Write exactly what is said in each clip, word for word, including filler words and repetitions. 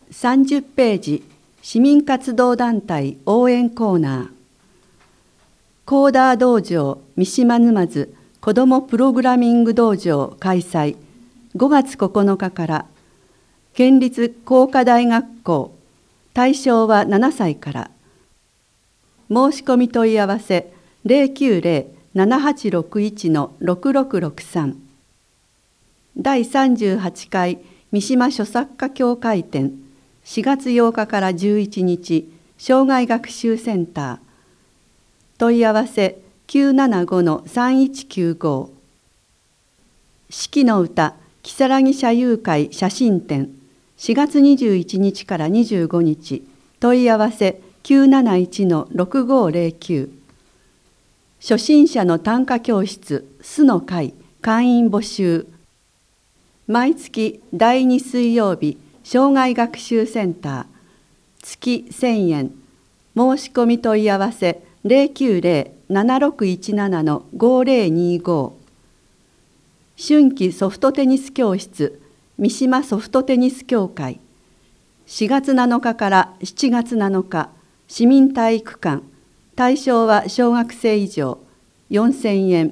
さんじゅっページ、市民活動団体応援コーナー。コーダー道場三島沼津子どもプログラミング道場開催。ごがつここのかから県立工科大学校、対象はななさいから。申し込み問い合わせ ゼロきゅうゼロ ななはちろくいち ろくろくろくさん。だいさんじゅうはちかい三島書作家協会展、しがつようかからじゅういちにち、障害学習センター。問い合わせ きゅうななご さんいちきゅうご。四季の歌如月社友会写真展、しがつにじゅういちにちからにじゅうごにち、問い合わせ きゅうなないち ろくごゼロきゅう。初心者の短歌教室すの会会員募集。毎月だいに水曜日、障害学習センター、月せんえん。申し込み問い合わせ ゼロきゅうゼロ ななろくいちなな ごゼロにご。春季ソフトテニス教室三島ソフトテニス協会、しがつなのかからしちがつなのか、市民体育館、対象は小学生以上、よんせんえん。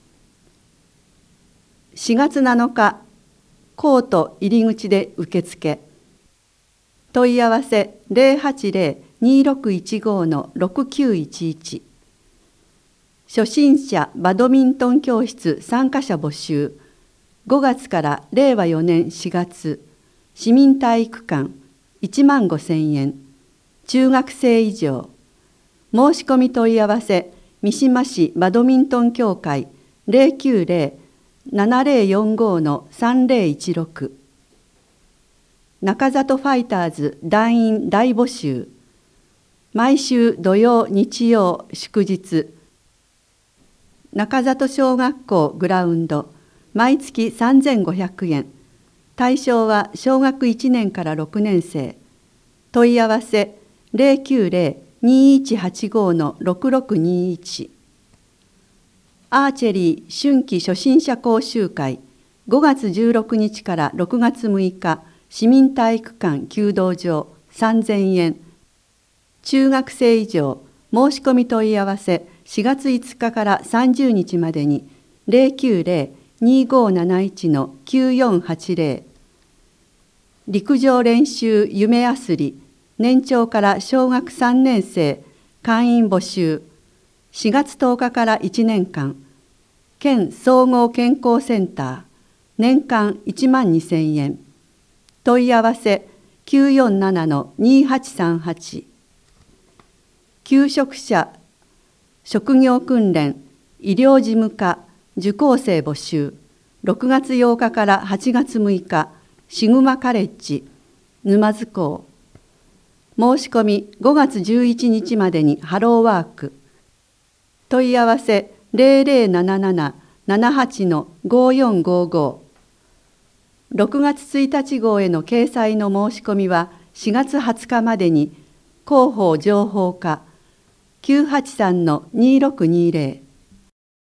しがつなのか、コート入り口で受付。問い合わせ ゼロはちゼロ にろくいちご ろくきゅういちいち。初心者バドミントン教室参加者募集。ごがつかられいわよねんしがつ、市民体育館いちまんごせんえん。中学生以上。申し込み問い合わせ三島市バドミントン協会 ゼロきゅうゼロ ななゼロよんご さんゼロいちろく。中里ファイターズ団員大募集。毎週土曜日曜祝日、中里小学校グラウンド、毎月さんぜんごひゃくえん。対象は小学いちねんからろくねんせい。問い合わせ ゼロきゅうゼロ にいちはちご ろくろくにいち。アーチェリー春季初心者講習会、ごがつじゅうろくにちからろくがつむいか、市民体育館弓道場さんぜんえん。中学生以上、申し込み問い合わせしがついつかからさんじゅうにちまでに ゼロきゅうゼロ にごなないち きゅうよんはちゼロ。陸上練習夢あすり、年長から小学さんねんせい会員募集。しがつとおかからいちねんかん、県総合健康センター、年間いちまんにせんえん。問い合わせ きゅうよんなな にはちさんはち。求職者職業訓練医療事務課受講生募集。ろくがつようかからはちがつむいか、シグマカレッジ沼津港。申し込みごがつじゅういちにちまでにハローワーク。問い合わせ ゼロゼロなななな ななはち ごよんごご。ろくがつついたち号への掲載の申し込みはしがつはつかまでに広報情報課 きゅうはちさん にろくにゼロ。